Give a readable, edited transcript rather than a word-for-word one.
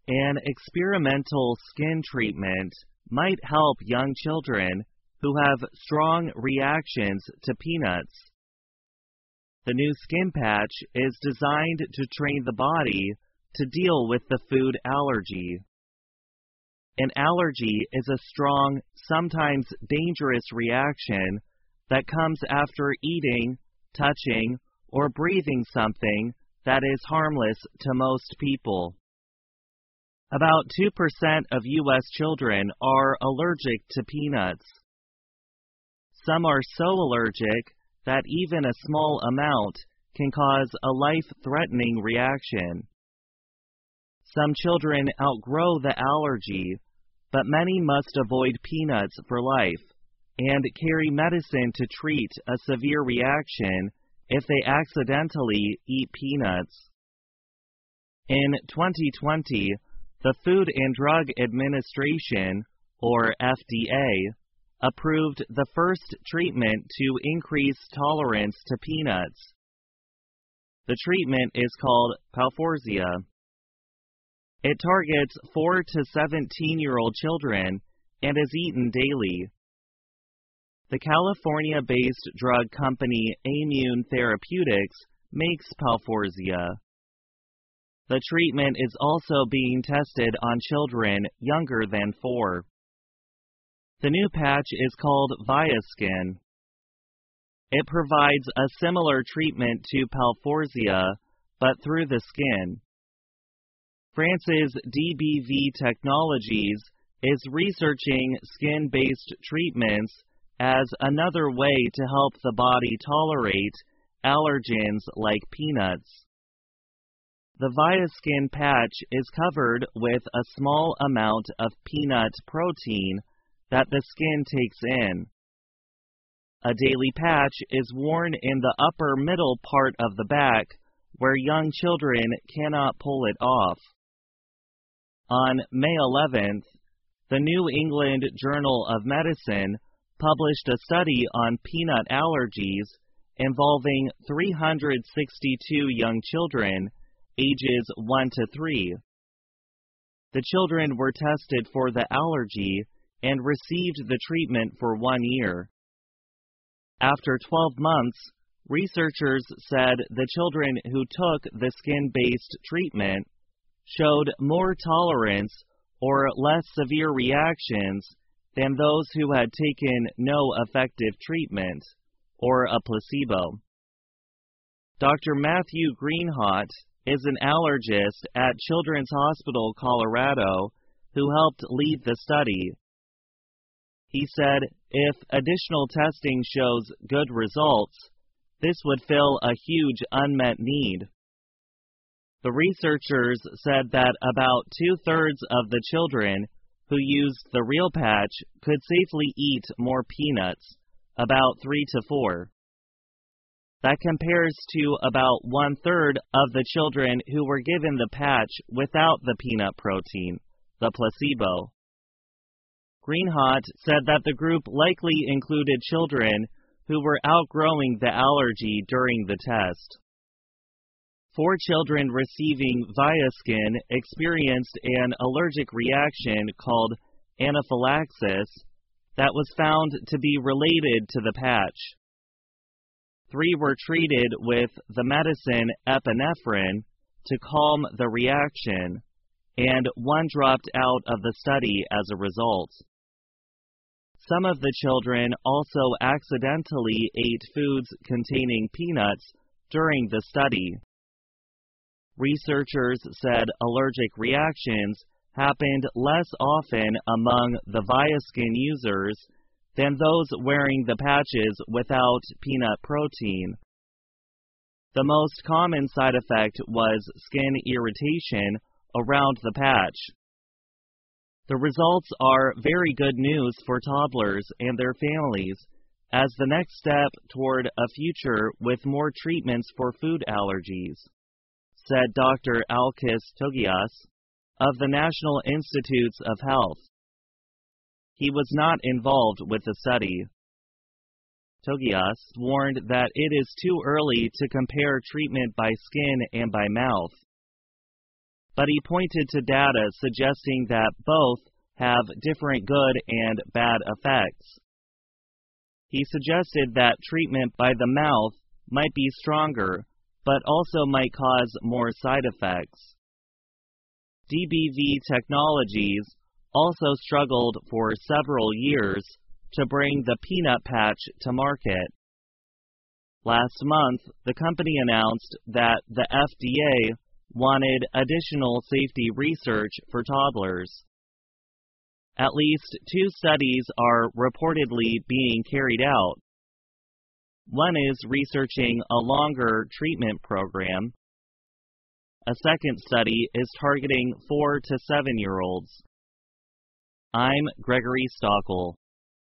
An experimental skin treatment might help young children who have strong reactions to peanuts. The new skin patch is designed to train the body to deal with the food allergy. An allergy is a strong, sometimes dangerous reaction that comes after eating, touching, or breathing something that is harmless to most people. About 2% of U.S. children are allergic to peanuts. Some are so allergic that even a small amount can cause a life-threatening reaction. Some children outgrow the allergy, but many must avoid peanuts for life and carry medicine to treat a severe reaction if they accidentally eat peanuts. In 2020, the Food and Drug Administration, or FDA, approved the first treatment to increase tolerance to peanuts. The treatment is called Palforzia. It targets 4 to 17-year-old children and is eaten daily. The California-based drug company Aimmune Therapeutics makes Palforzia. The treatment is also being tested on children younger than 4. The new patch is called Viaskin. It provides a similar treatment to Palforzia, but through the skin. France's DBV Technologies is researching skin-based treatments as another way to help the body tolerate allergens like peanuts. The Viaskin patch is covered with a small amount of peanut protein that the skin takes in. A daily patch is worn in the upper middle part of the back where young children cannot pull it off. On May 11th, the New England Journal of Medicine published a study on peanut allergies involving 362 young children ages 1 to 3. The children were tested for the allergy and received the treatment for 1 year. After 12 months, researchers said the children who took the skin-based treatment showed more tolerance or less severe reactions than those who had taken no effective treatment, or a placebo. Dr. Matthew Greenhot is an allergist at Children's Hospital Colorado who helped lead the study. He said if additional testing shows good results, this would fill a huge unmet need. The researchers said that about 2/3 of the children who used the real patch could safely eat more peanuts, about 3 to 4. That compares to about 1/3 of the children who were given the patch without the peanut protein, the placebo. Greenhot said that the group likely included children who were outgrowing the allergy during the test. 4 children receiving Viaskin experienced an allergic reaction called anaphylaxis that was found to be related to the patch. 3 were treated with the medicine epinephrine to calm the reaction, and 1 dropped out of the study as a result. Some of the children also accidentally ate foods containing peanuts during the study. Researchers said allergic reactions happened less often among the Viaskin users than those wearing the patches without peanut protein. The most common side effect was skin irritation around the patch. The results are very good news for toddlers and their families as the next step toward a future with more treatments for food allergies, said Dr. Alkis Togias of the National Institutes of Health. He was not involved with the study. Togias warned that it is too early to compare treatment by skin and by mouth. but he pointed to data suggesting that both have different good and bad effects. He suggested that treatment by the mouth might be stronger, but also might cause more side effects. DBV Technologies also struggled for several years to bring the peanut patch to market. Last month, the company announced that the FDA wanted additional safety research for toddlers. At least 2 studies are reportedly being carried out. One is researching a longer treatment program. A second study is targeting 4 to 7-year-olds. I'm Gregory Stockel.